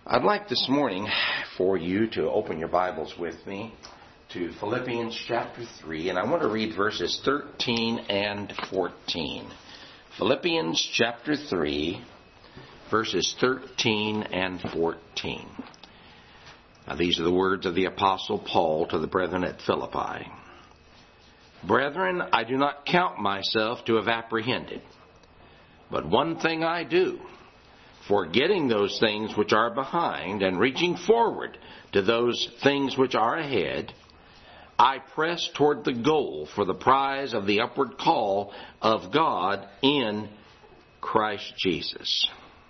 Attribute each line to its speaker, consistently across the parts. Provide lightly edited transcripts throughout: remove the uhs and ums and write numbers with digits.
Speaker 1: I'd like this morning for you to open your Bibles with me to Philippians chapter 3, and I want to read verses 13 and 14. Philippians chapter 3, verses 13 and 14. Now, these are the words of the Apostle Paul to the brethren at Philippi. Brethren, I do not count myself to have apprehended, but one thing I do, forgetting those things which are behind and reaching forward to those things which are ahead, I press toward the goal for the prize of the upward call of God in Christ Jesus.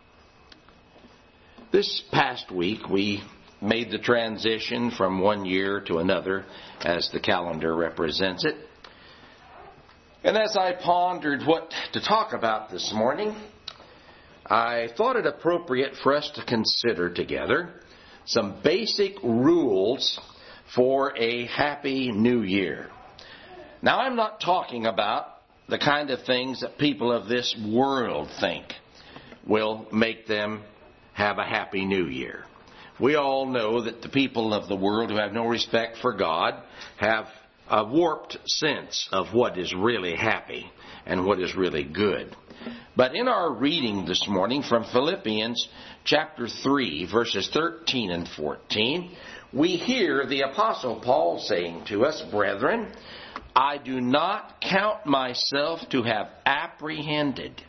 Speaker 1: This past week we made the transition from one year to another as the calendar represents it. And as I pondered what to talk about this morning, I thought it appropriate for us to consider together some basic rules for a happy new year. Now, I'm not talking about the kind of things that people of this world think will make them have a happy new year. We all know that the people of the world who have no respect for God have a warped sense of what is really happy and what is really good. But in our reading this morning from Philippians chapter 3, verses 13 and 14, we hear the Apostle Paul saying to us, Brethren, I do not count myself to have apprehended.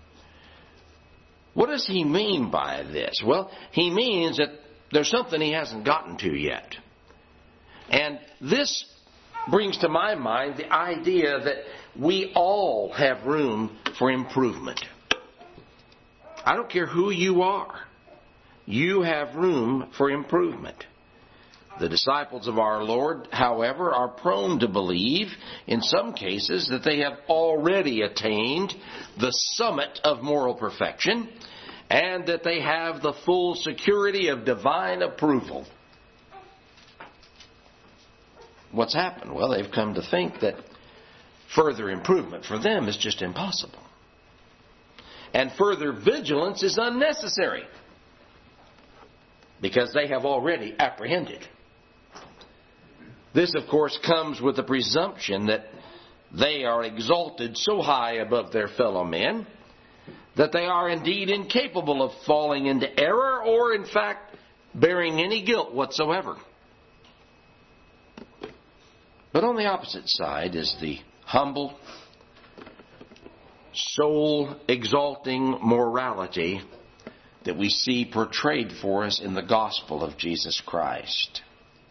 Speaker 1: What does he mean by this? Well, he means that there's something he hasn't gotten to yet. And this brings to my mind the idea that we all have room for improvement. I don't care who you are. You have room for improvement. The disciples of our Lord, however, are prone to believe, in some cases, that they have already attained the summit of moral perfection and that they have the full security of divine approval. What's happened? Well, they've come to think that further improvement for them is just impossible. And further vigilance is unnecessary because they have already apprehended. This, of course, comes with the presumption that they are exalted so high above their fellow men that they are indeed incapable of falling into error or, in fact, bearing any guilt whatsoever. But on the opposite side is the humble, soul-exalting morality that we see portrayed for us in the gospel of Jesus Christ.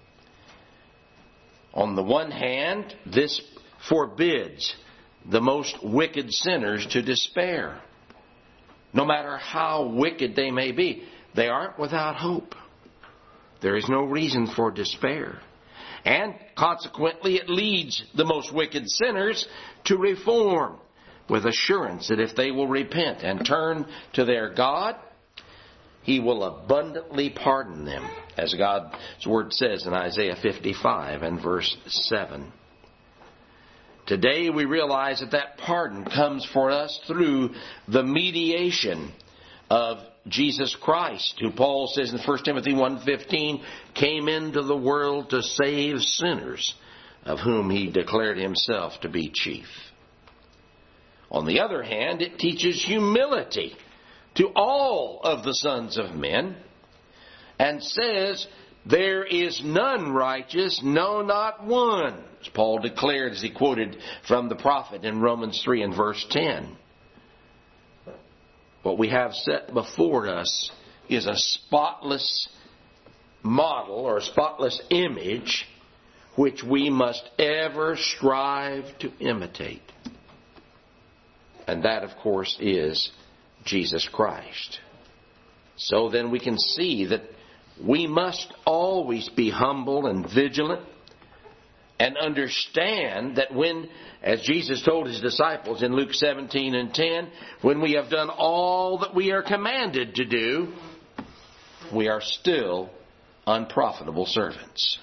Speaker 1: On the one hand, this forbids the most wicked sinners to despair. No matter how wicked they may be, they aren't without hope. There is no reason for despair. And consequently, it leads the most wicked sinners to reform with assurance that if they will repent and turn to their God, He will abundantly pardon them, as God's Word says in Isaiah 55 and verse 7. Today we realize that pardon comes for us through the mediation of Jesus Christ, who Paul says in 1 Timothy 1:15, came into the world to save sinners, of whom He declared Himself to be chief. On the other hand, it teaches humility to all of the sons of men, and says, there is none righteous, no, not one, as Paul declared as he quoted from the prophet in Romans 3 and verse 10. What we have set before us is a spotless model or a spotless image which we must ever strive to imitate. And that, of course, is Jesus Christ. So then we can see that we must always be humble and vigilant and understand that when, as Jesus told His disciples in Luke 17 and 10, when we have done all that we are commanded to do, we are still unprofitable servants.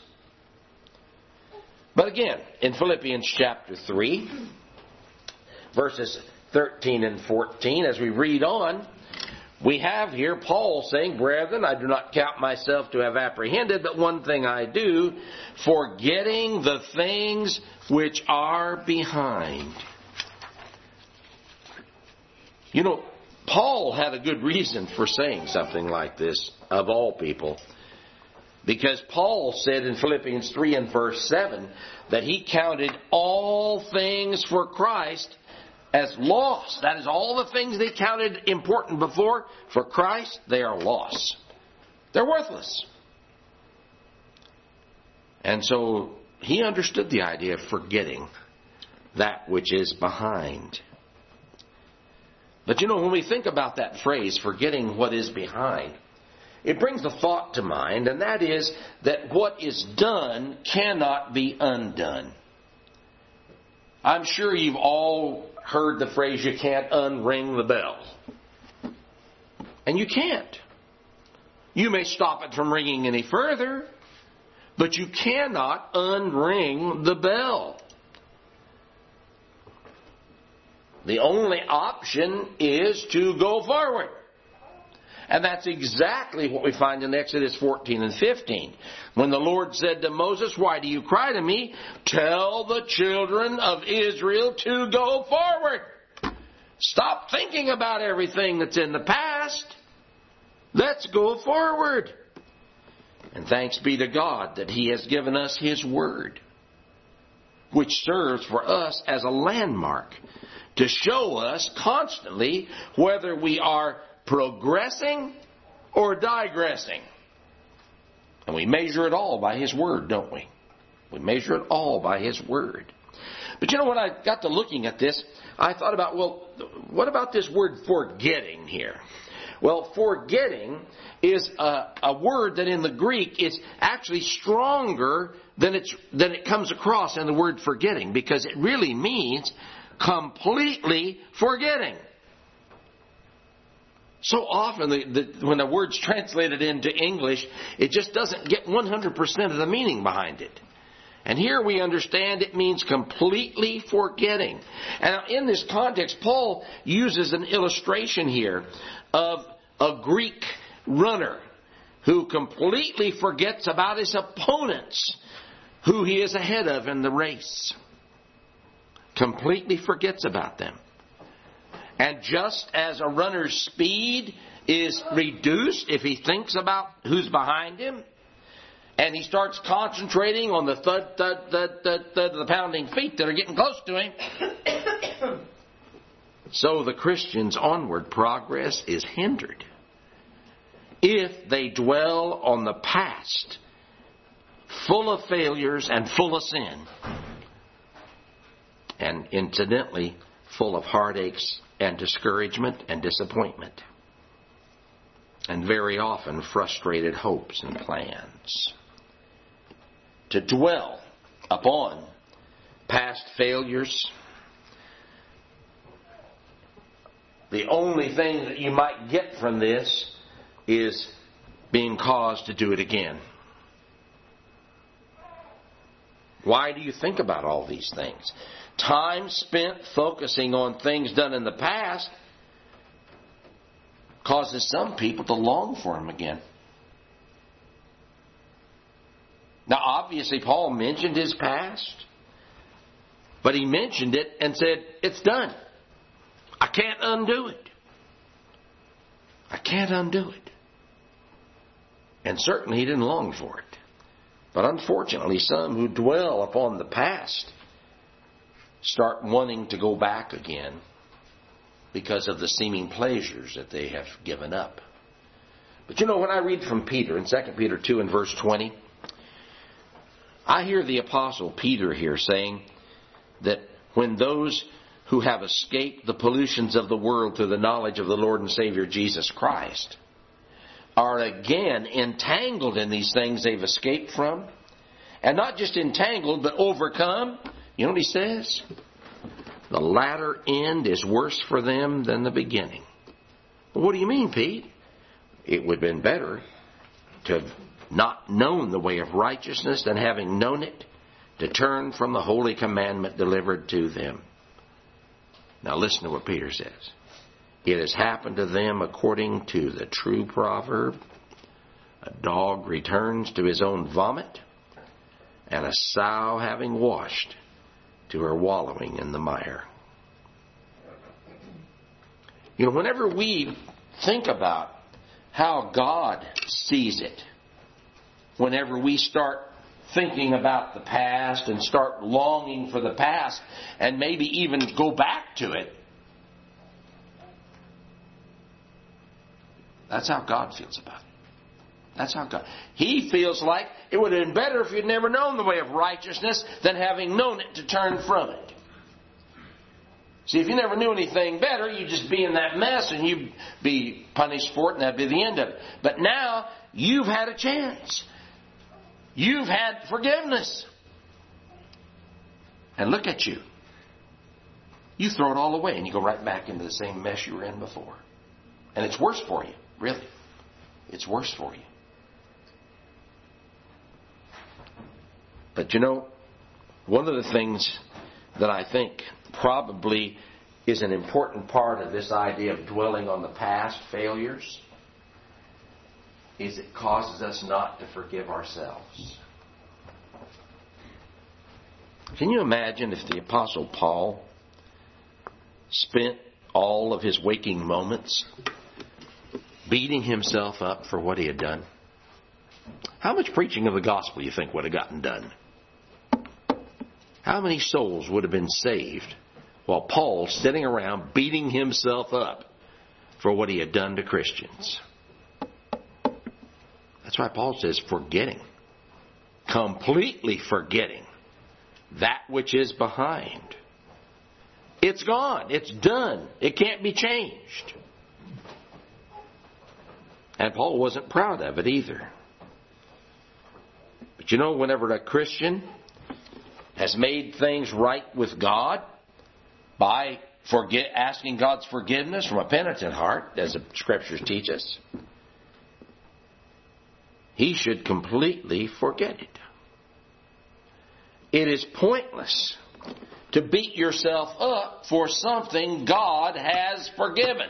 Speaker 1: But again, in Philippians chapter 3, verses 13 and 14, as we read on, we have here Paul saying, "Brethren, I do not count myself to have apprehended, but one thing I do, forgetting the things which are behind." You know, Paul had a good reason for saying something like this, of all people. Because Paul said in Philippians 3 and verse 7 that he counted all things for Christ as loss. That is, all the things they counted important before, for Christ, they are loss. They're worthless. And so he understood the idea of forgetting that which is behind. But you know, when we think about that phrase, forgetting what is behind, it brings a thought to mind, and that is that what is done cannot be undone. I'm sure you've all heard the phrase, you can't unring the bell. And you can't. You may stop it from ringing any further, but you cannot unring the bell. The only option is to go forward. And that's exactly what we find in Exodus 14 and 15. When the Lord said to Moses, "Why do you cry to me? Tell the children of Israel to go forward." Stop thinking about everything that's in the past. Let's go forward. And thanks be to God that He has given us His Word, which serves for us as a landmark to show us constantly whether we are progressing or digressing. And we measure it all by His Word, don't we? We measure it all by His Word. But you know, when I got to looking at this, I thought about, well, what about this word forgetting here? Well, forgetting is a word that in the Greek is actually stronger than it comes across in the word forgetting, because it really means completely forgetting. So often, when a word's translated into English, it just doesn't get 100% of the meaning behind it. And here we understand it means completely forgetting. And in this context, Paul uses an illustration here of a Greek runner who completely forgets about his opponents, who he is ahead of in the race. Completely forgets about them. And just as a runner's speed is reduced if he thinks about who's behind him, and he starts concentrating on the thud, thud, thud, thud, thud of the pounding feet that are getting close to him, so the Christian's onward progress is hindered if they dwell on the past, full of failures and full of sin, and incidentally full of heartaches and discouragement and disappointment, and very often frustrated hopes and plans. To dwell upon past failures, the only thing that you might get from this is being caused to do it again. Why do you think about all these things? Time spent focusing on things done in the past causes some people to long for them again. Now, obviously, Paul mentioned his past, but he mentioned it and said, it's done. I can't undo it. I can't undo it. And certainly he didn't long for it. But unfortunately, some who dwell upon the past start wanting to go back again because of the seeming pleasures that they have given up. But you know, when I read from Peter in 2 Peter 2 and verse 20, I hear the Apostle Peter here saying that when those who have escaped the pollutions of the world through the knowledge of the Lord and Savior Jesus Christ are again entangled in these things they've escaped from, and not just entangled but overcome, you know what he says? The latter end is worse for them than the beginning. Well, what do you mean, Pete? It would have been better to have not known the way of righteousness than having known it, to turn from the holy commandment delivered to them. Now listen to what Peter says. It has happened to them according to the true proverb. A dog returns to his own vomit, and a sow having washed to her wallowing in the mire. You know, whenever we think about how God sees it, whenever we start thinking about the past and start longing for the past and maybe even go back to it, that's how God feels about it. That's how God. He feels like it would have been better if you'd never known the way of righteousness than having known it to turn from it. See, if you never knew anything better, you'd just be in that mess and you'd be punished for it and that'd be the end of it. But now, you've had a chance. You've had forgiveness. And look at you. You throw it all away and you go right back into the same mess you were in before. And it's worse for you, really. It's worse for you. But you know, one of the things that I think probably is an important part of this idea of dwelling on the past failures is it causes us not to forgive ourselves. Can you imagine if the Apostle Paul spent all of his waking moments beating himself up for what he had done? How much preaching of the gospel do you think would have gotten done? How many souls would have been saved while Paul's sitting around beating himself up for what he had done to Christians? That's why Paul says forgetting. Completely forgetting that which is behind. It's gone. It's done. It can't be changed. And Paul wasn't proud of it either. But you know, whenever a Christian has made things right with God by asking God's forgiveness from a penitent heart, as the Scriptures teach us, he should completely forget it. It is pointless to beat yourself up for something God has forgiven.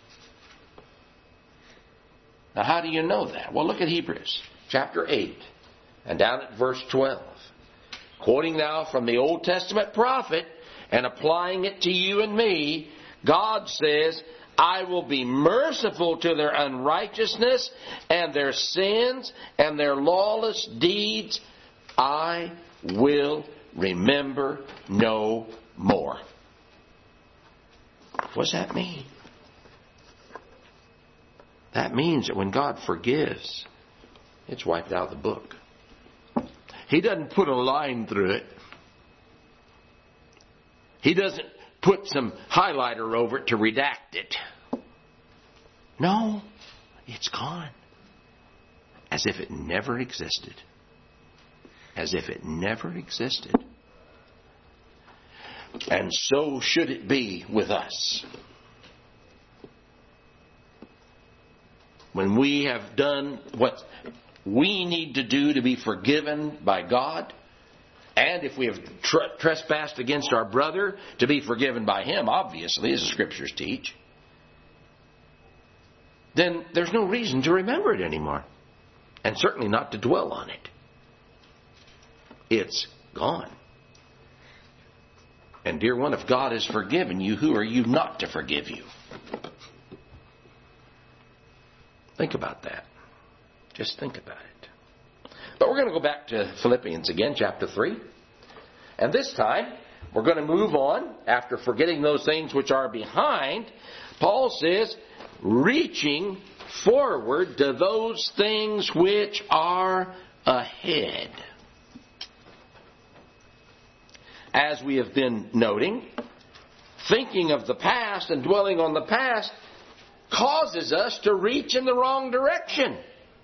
Speaker 1: Now, how do you know that? Well, look at Hebrews chapter 8 and down at verse 12. Quoting now from the Old Testament prophet and applying it to you and me, God says, I will be merciful to their unrighteousness and their sins and their lawless deeds. I will remember no more. What does that mean? That means that when God forgives, it's wiped out of the book. He doesn't put a line through it. He doesn't put some highlighter over it to redact it. No, it's gone. As if it never existed. As if it never existed. And so should it be with us. When we have done what we need to do to be forgiven by God, and if we have trespassed against our brother, to be forgiven by him, obviously, as the Scriptures teach, then there's no reason to remember it anymore. And certainly not to dwell on it. It's gone. And dear one, if God has forgiven you, who are you not to forgive you? Think about that. Just think about it. But we're going to go back to Philippians again, chapter 3. And this time, we're going to move on. After forgetting those things which are behind, Paul says, reaching forward to those things which are ahead. As we have been noting, thinking of the past and dwelling on the past causes us to reach in the wrong direction.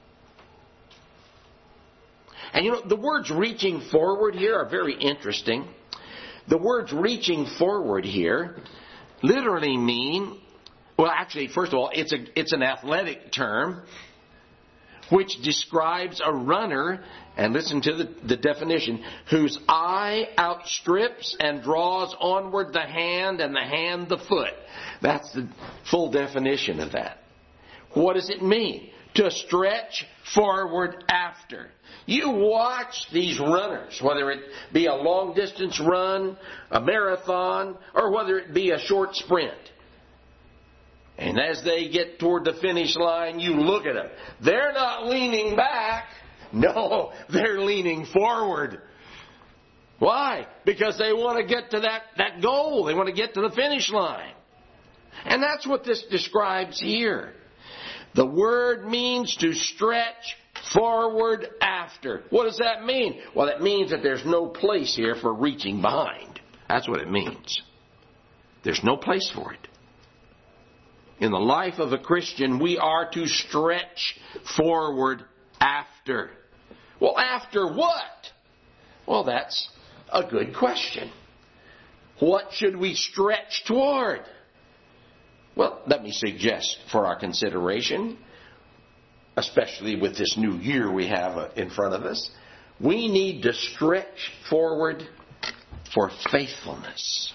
Speaker 1: And you know, the words reaching forward here are very interesting. The words reaching forward here literally mean, well, actually, first of all, it's an athletic term. which describes a runner, and listen to the definition, whose eye outstrips and draws onward the hand and the hand the foot. That's the full definition of that. What does it mean? To stretch forward after. You watch these runners, whether it be a long distance run, a marathon, or whether it be a short sprint. And as they get toward the finish line, you look at them. They're not leaning back. No, they're leaning forward. Why? Because they want to get to that goal. They want to get to the finish line. And that's what this describes here. The word means to stretch forward after. What does that mean? Well, it means that there's no place here for reaching behind. That's what it means. There's no place for it. In the life of a Christian, we are to stretch forward after. Well, after what? Well, that's a good question. What should we stretch toward? Well, let me suggest for our consideration, especially with this new year we have in front of us, we need to stretch forward for faithfulness.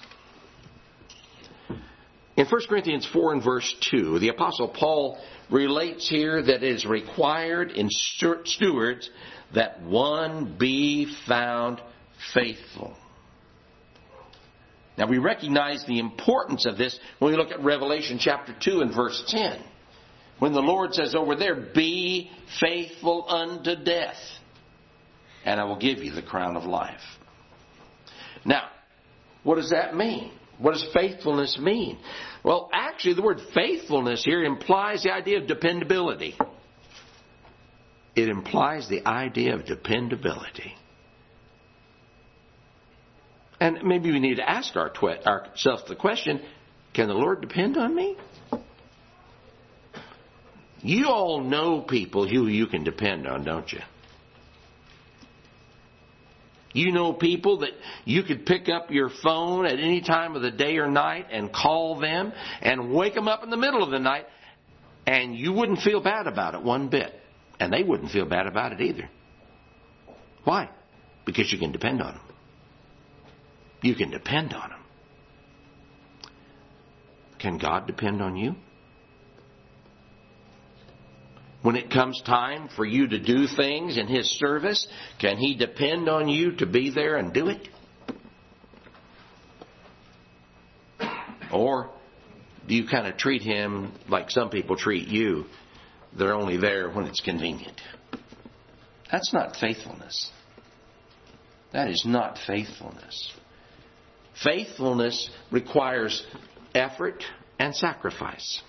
Speaker 1: In 1 Corinthians 4 and verse 2, the Apostle Paul relates here that it is required in stewards that one be found faithful. Now we recognize the importance of this when we look at Revelation chapter 2 and verse 10. When the Lord says over there, be faithful unto death, and I will give you the crown of life. Now, what does that mean? What does faithfulness mean? Well, actually the word faithfulness here implies the idea of dependability. It implies the idea of dependability. And maybe we need to ask ourselves the question, can the Lord depend on me? You all know people who you can depend on, don't you? You know people that you could pick up your phone at any time of the day or night and call them and wake them up in the middle of the night, and you wouldn't feel bad about it one bit. And they wouldn't feel bad about it either. Why? Because you can depend on them. You can depend on them. Can God depend on you? When it comes time for you to do things in His service, can He depend on you to be there and do it? Or do you kind of treat Him like some people treat you? They're only there when it's convenient. That's not faithfulness. That is not faithfulness. Faithfulness requires effort and sacrifice.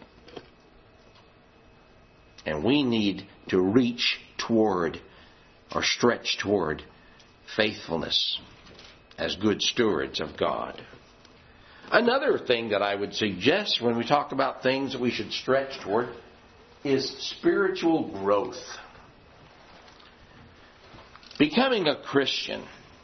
Speaker 1: And we need to reach toward or stretch toward faithfulness as good stewards of God. Another thing that I would suggest when we talk about things that we should stretch toward is spiritual growth. Becoming a Christian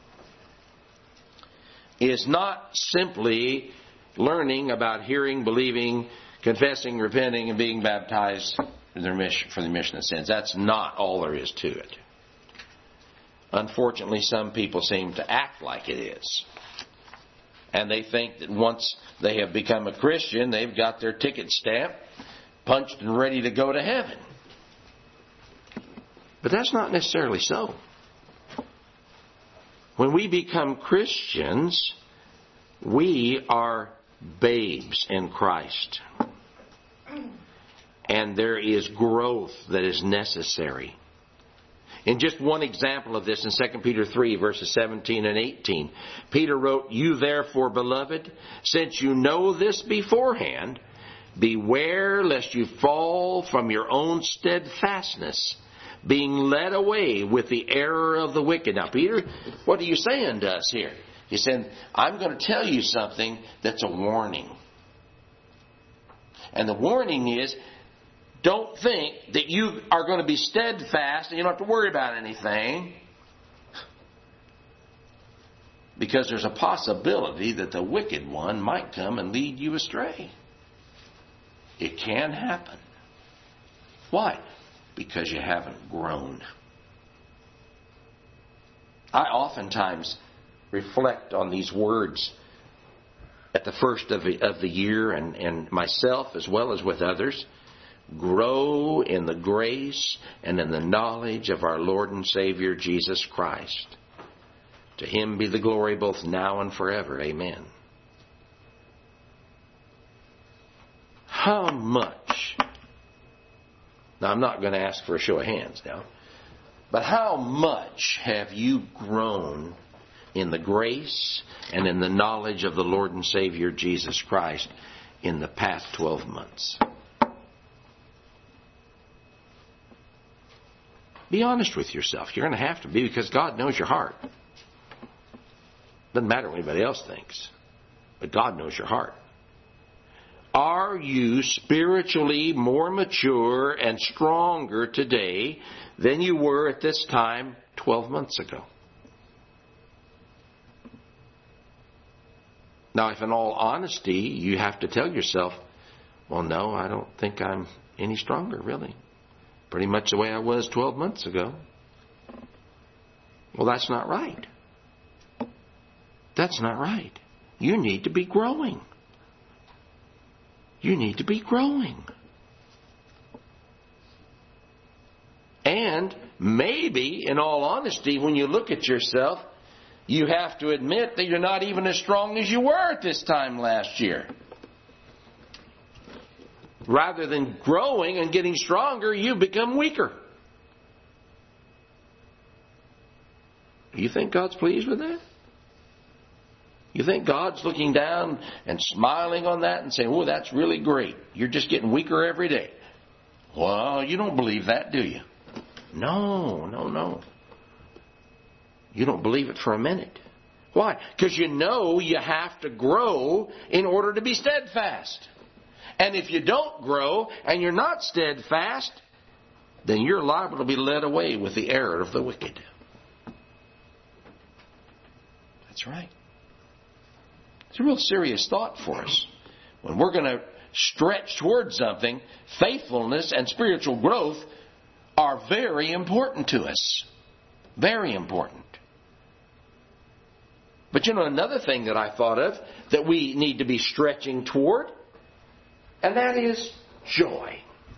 Speaker 1: is not simply learning about hearing, believing, confessing, repenting, and being baptized for the remission of sins. That's not all there is to it. Unfortunately, some people seem to act like it is. And they think that once they have become a Christian, they've got their ticket stamped, punched, and ready to go to heaven. But that's not necessarily so. When we become Christians, we are babes in Christ. And there is growth that is necessary. In just one example of this, in 2 Peter 3, verses 17 and 18, Peter wrote, "You therefore, beloved, since you know this beforehand, beware lest you fall from your own steadfastness, being led away with the error of the wicked." Now, Peter, what are you saying to us here? He said, I'm going to tell you something that's a warning. And the warning is, don't think that you are going to be steadfast and you don't have to worry about anything. Because there's a possibility that the wicked one might come and lead you astray. It can happen. Why? because you haven't grown. I oftentimes reflect on these words at the first of the year, and myself as well as with others. Grow in the grace and in the knowledge of our Lord and Savior Jesus Christ. To Him be the glory both now and forever. Amen. How much? Now, I'm not going to ask for a show of hands now. But how much have you grown in the grace and in the knowledge of the Lord and Savior Jesus Christ in the past 12 months? Be honest with yourself. You're going to have to be, because God knows your heart. Doesn't matter what anybody else thinks. But God knows your heart. Are you spiritually more mature and stronger today than you were at this time 12 months ago? Now, if in all honesty you have to tell yourself, well, no, I don't think I'm any stronger, really. Pretty much the way I was 12 months ago. Well, that's not right. That's not right. You need to be growing. You need to be growing. And maybe, in all honesty, when you look at yourself, you have to admit that you're not even as strong as you were at this time last year. Rather than growing and getting stronger, you become weaker. You think God's pleased with that? You think God's looking down and smiling on that and saying, oh, that's really great. You're just getting weaker every day. Well, you don't believe that, do you? No. You don't believe it for a minute. Why? Because you know you have to grow in order to be steadfast. And if you don't grow and you're not steadfast, then you're liable to be led away with the error of the wicked. That's right. It's a real serious thought for us. When we're going to stretch towards something, faithfulness and spiritual growth are very important to us. Very important. But you know, another thing that I thought of that we need to be stretching toward, and that is joy.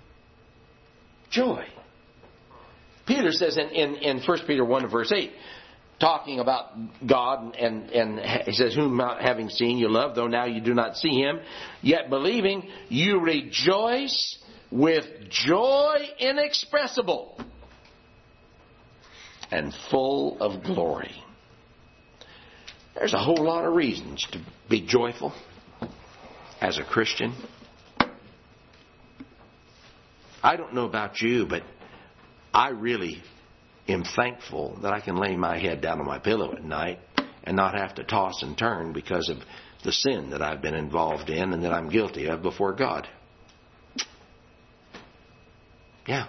Speaker 1: Joy. Peter says in 1 Peter 1 verse 8, talking about God, and he says, whom not having seen you love, though now you do not see Him, yet believing you rejoice with joy inexpressible and full of glory. There's a whole lot of reasons to be joyful as a Christian. I don't know about you, but I really am thankful that I can lay my head down on my pillow at night and not have to toss and turn because of the sin that I've been involved in and that I'm guilty of before God. Yeah.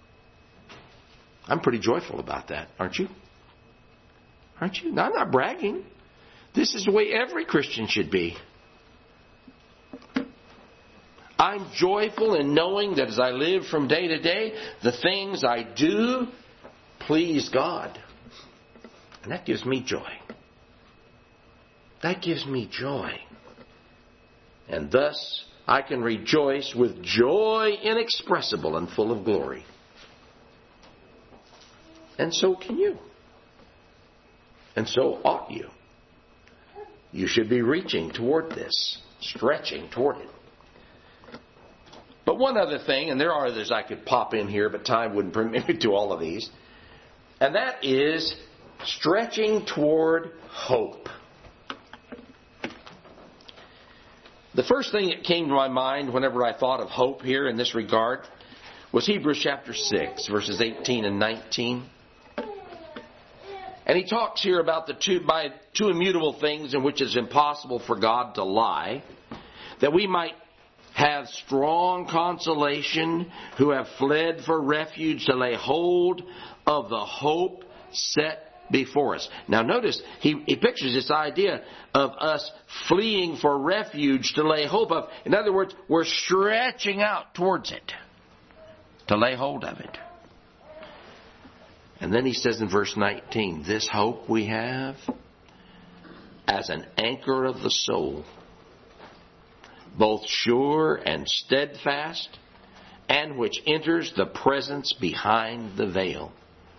Speaker 1: I'm pretty joyful about that, aren't you? Aren't you? Now, I'm not bragging. This is the way every Christian should be. I'm joyful in knowing that as I live from day to day, the things I do please God. And that gives me joy. That gives me joy. And thus I can rejoice with joy inexpressible and full of glory. And so can you. And so ought you. You should be reaching toward this, stretching toward it. But one other thing, and there are others I could pop in here, but time wouldn't permit me to do all of these, and that is stretching toward hope. The first thing that came to my mind whenever I thought of hope here in this regard was Hebrews chapter 6, verses 18 and 19. And he talks here about the two immutable things in which it is impossible for God to lie, that we might have strong consolation who have fled for refuge to lay hold of the hope set before us. Now notice, he pictures this idea of us fleeing for refuge to lay hope of. In other words, we're stretching out towards it to lay hold of it. And then he says in verse 19, this hope we have as an anchor of the soul, both sure and steadfast, and which enters the presence behind the veil.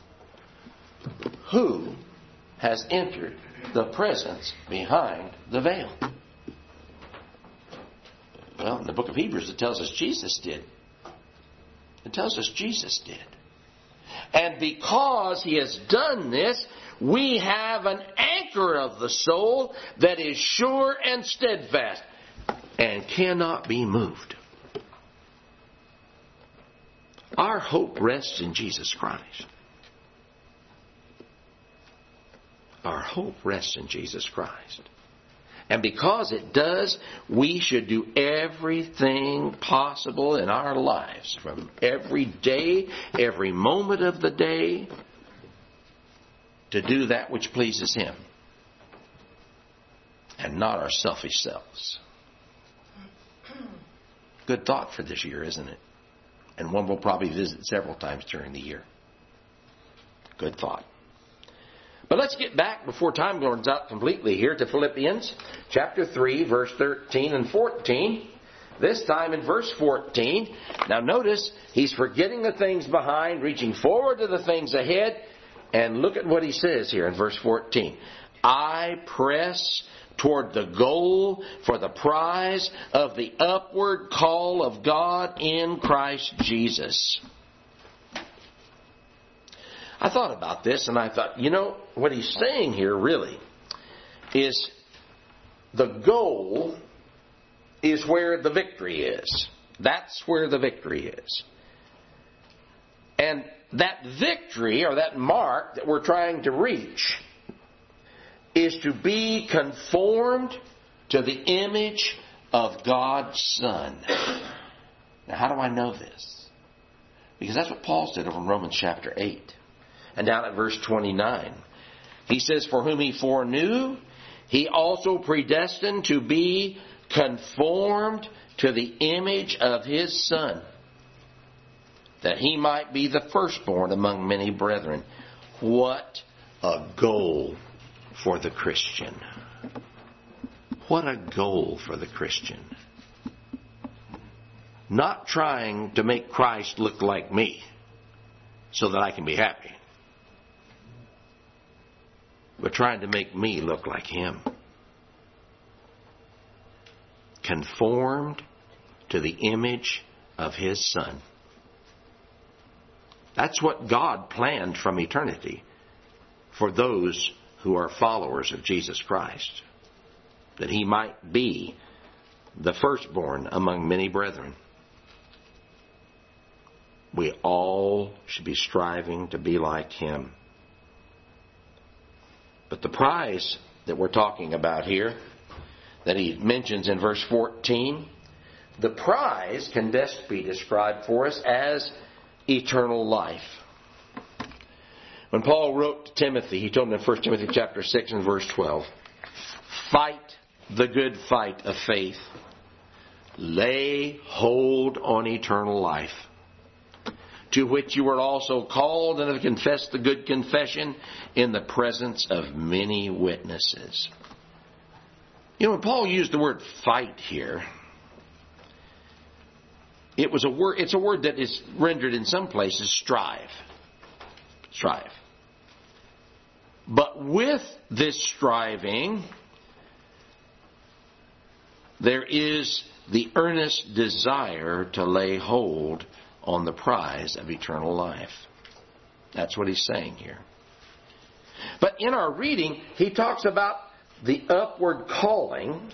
Speaker 1: Who has entered the presence behind the veil? Well, in the book of Hebrews it tells us Jesus did. It tells us Jesus did. And because He has done this, we have an anchor of the soul that is sure and steadfast and cannot be moved. Our hope rests in Jesus Christ. Our hope rests in Jesus Christ. And because it does, we should do everything possible in our lives, from every day, every moment of the day, to do that which pleases Him, and not our selfish selves. Good thought for this year, isn't it? And one we'll probably visit several times during the year. Good thought. But let's get back before time runs out completely here to Philippians chapter 3, verse 13 and 14. This time in verse 14. Now notice, he's forgetting the things behind, reaching forward to the things ahead. And look at what he says here in verse 14. I press toward the goal for the prize of the upward call of God in Christ Jesus. I thought about this and I thought, what he's saying here really is the goal is where the victory is. That's where the victory is. And that victory, or that mark that we're trying to reach, is to be conformed to the image of God's Son. Now, how do I know this? Because that's what Paul said over in Romans chapter 8. And down at verse 29, he says, for whom He foreknew, He also predestined to be conformed to the image of His Son, that He might be the firstborn among many brethren. What a goal for the Christian. What a goal for the Christian. Not trying to make Christ look like me so that I can be happy, but trying to make me look like Him. Conformed to the image of His Son. That's what God planned from eternity for those who are followers of Jesus Christ, that He might be the firstborn among many brethren. We all should be striving to be like Him. But the prize that we're talking about here, that he mentions in verse 14, the prize can best be described for us as eternal life. When Paul wrote to Timothy, he told him in 1 Timothy chapter 6 and verse 12, fight the good fight of faith. Lay hold on eternal life, to which you were also called and have confessed the good confession in the presence of many witnesses. When Paul used the word fight here, it's a word that is rendered in some places strive. Strive. But with this striving, there is the earnest desire to lay hold on the prize of eternal life. That's what he's saying here. But in our reading, he talks about the upward calling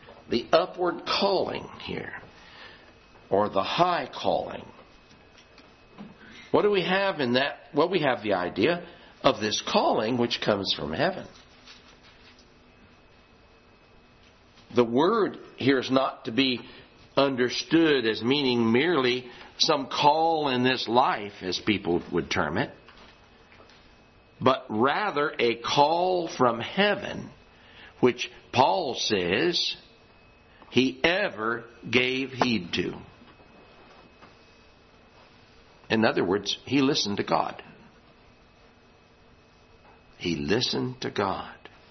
Speaker 1: here, or the high calling. What do we have in that? Well, we have the idea of this calling which comes from heaven. The word here is not to be understood as meaning merely some call in this life, as people would term it, but rather a call from heaven, which Paul says he ever gave heed to. In other words, he listened to God. He listened to God.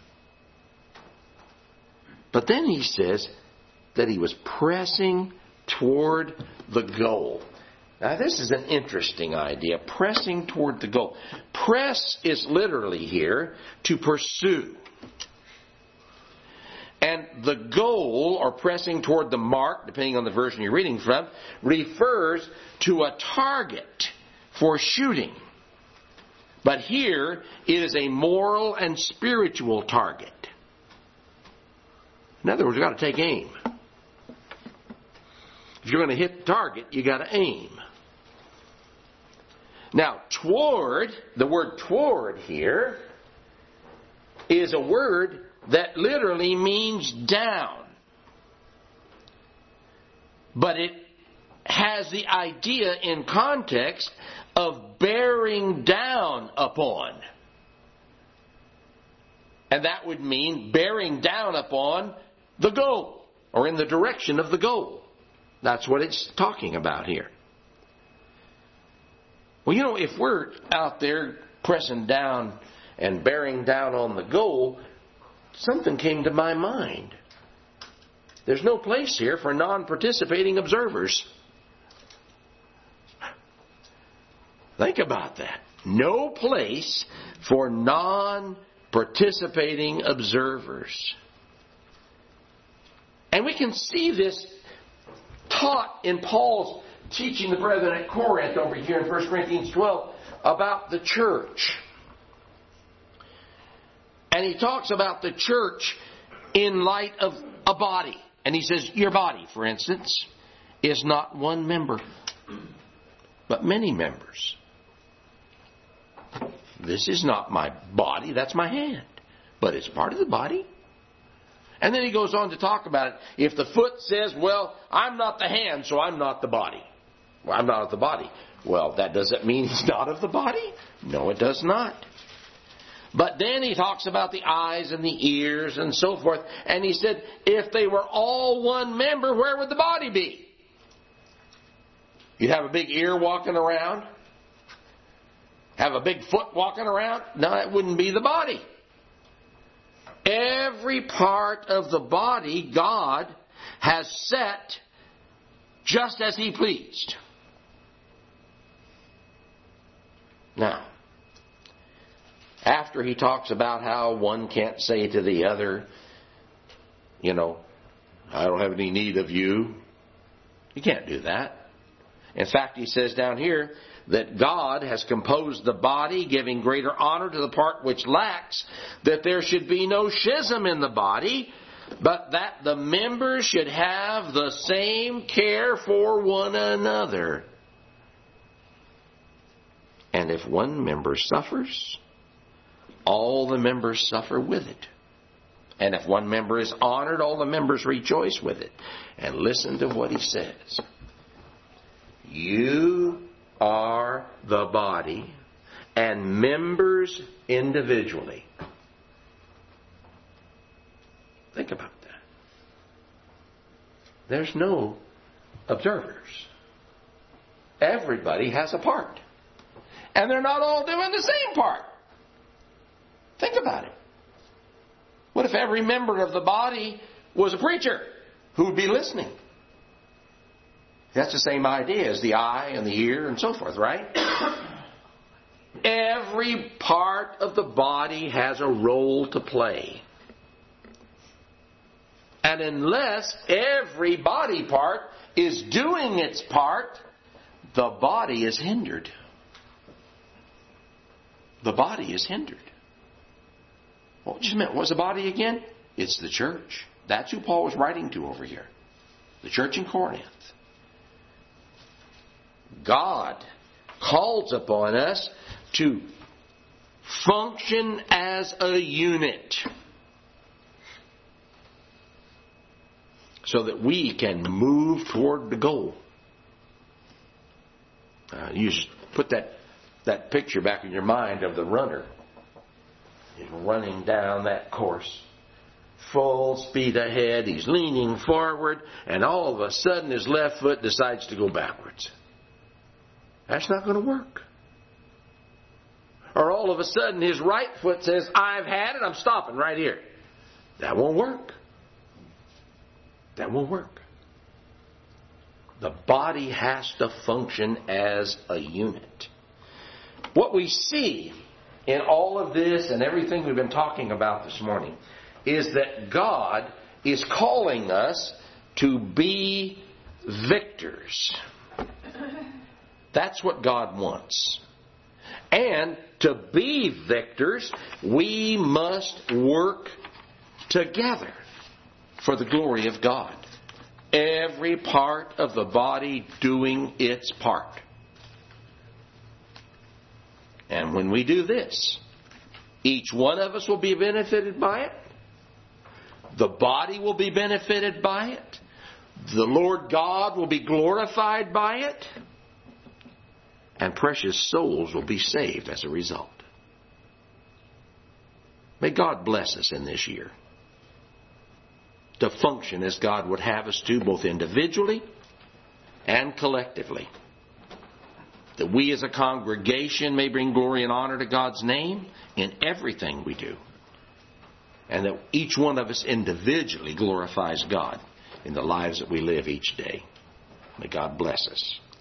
Speaker 1: But then he says that he was pressing toward the goal. Now this is an interesting idea, pressing toward the goal. Press is literally here to pursue. And the goal, or pressing toward the mark, depending on the version you're reading from, refers to a target for shooting. But here it is a moral and spiritual target. In other words, you've got to take aim. If you're going to hit the target, you've got to aim. Now, toward, the word toward here, is a word that literally means down. But it has the idea in context of bearing down upon. And that would mean bearing down upon the goal, or in the direction of the goal. That's what it's talking about here. Well, you know, if we're out there pressing down and bearing down on the goal, something came to my mind. There's no place here for non-participating observers. Think about that. No place for non-participating observers. And we can see this taught in Paul's teaching the brethren at Corinth over here in 1 Corinthians 12 about the church. And he talks about the church in light of a body. And he says, your body, for instance, is not one member, but many members. This is not my body, that's my hand. But it's part of the body. And then he goes on to talk about it. If the foot says, well, I'm not the hand, so I'm not the body. Well, I'm not of the body. Well, that doesn't mean he's not of the body? No, it does not. But then he talks about the eyes and the ears and so forth. And he said, if they were all one member, where would the body be? You'd have a big ear walking around? Have a big foot walking around? No, that wouldn't be the body. Every part of the body God has set just as He pleased. Now, after he talks about how one can't say to the other, you know, I don't have any need of you. You can't do that. In fact, he says down here that God has composed the body, giving greater honor to the part which lacks, that there should be no schism in the body, but that the members should have the same care for one another. And if one member suffers, all the members suffer with it. And if one member is honored, all the members rejoice with it. And listen to what he says. You are the body and members individually. Think about that. There's no observers. Everybody has a part. And they're not all doing the same part. Think about it. What if every member of the body was a preacher? Who would be listening? That's the same idea as the eye and the ear and so forth, right? Every part of the body has a role to play. And unless every body part is doing its part, the body is hindered. The body is hindered. What just a minute, what's the body again? It's the church. That's who Paul was writing to over here. The church in Corinth. God calls upon us to function as a unit so that we can move toward the goal. You just put that picture back in your mind of the runner. He's running down that course. Full speed ahead. He's leaning forward. And all of a sudden his left foot decides to go backwards. That's not going to work. Or all all of a sudden his right foot says, I've had it, I'm stopping right here. That won't work. That won't work. The body has to function as a unit. What we see in all of this and everything we've been talking about this morning is that God is calling us to be victors. That's what God wants. And to be victors, we must work together for the glory of God. Every part of the body doing its part. And when we do this, each one of us will be benefited by it. The body will be benefited by it. The Lord God will be glorified by it. And precious souls will be saved as a result. May God bless us in this year to function as God would have us to, both individually and collectively. That we as a congregation may bring glory and honor to God's name in everything we do. And that each one of us individually glorifies God in the lives that we live each day. May God bless us.